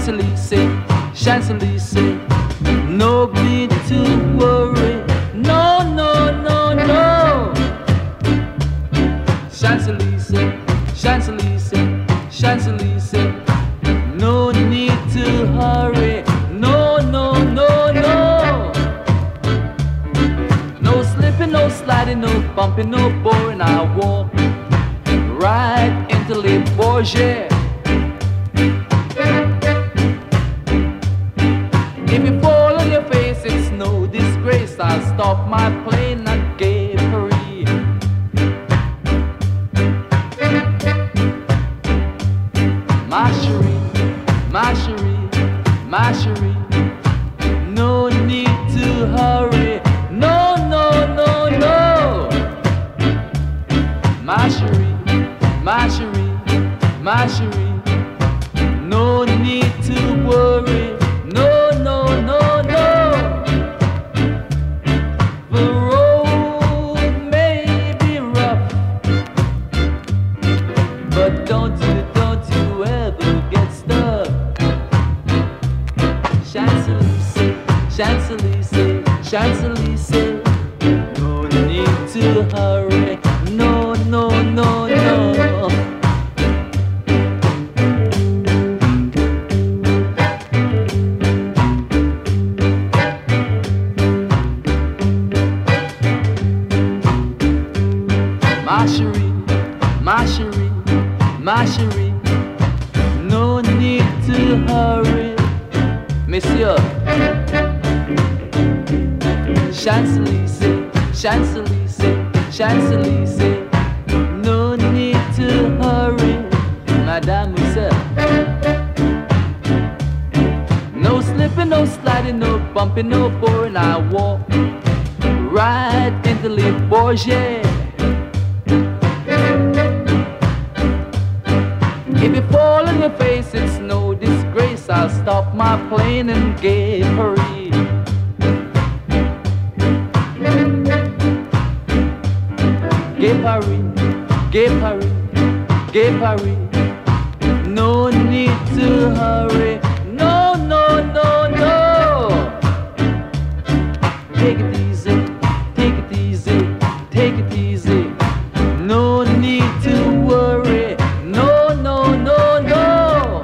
Champs-Élysées, Champs-Élysées. No need to worry, no, no, no, no. Champs-Élysées, Champs-Élysées, Champs-Élysées. No need to hurry, no, no, no, no. No slipping, no sliding, no bumping, no boring. I walk right into Le Bourget. If you fall on your face, it's no disgrace. I'll stop my plane at Gay Paris. My chérie, my chérie, my chérie. No need to hurry, no, no, no, no. My chérie, my chérie, my chérie. No need to worry, no, no, no, no. The road may be rough, but don't you ever get stuck. Champs-Élysées, Champs-Élysées, Champs-Élysées. No need to hurry, no, no, no, no. My chérie, my chérie, my chérie. No need to hurry, Monsieur. Champs-Élysées, Champs-Élysées, Champs-Élysées. No need to hurry, Mademoiselle. No slipping, no sliding, no bumping, no boring. I walk right into Le Bourget. If you fall on your face, it's no disgrace. I'll stop my plane in Gay Paris. Gay Paris, Gay Paris, Gay Paris. No need to hurry, no, no, no, no. Take it easy, take it easy, take it easy. No need to worry, no, no, no, no.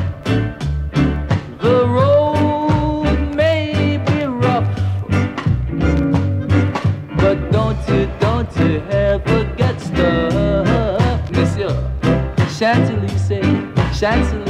The road may be rough, but don't you ever get stuck, Monsieur. Champs-Élysées, Champs-Élysées.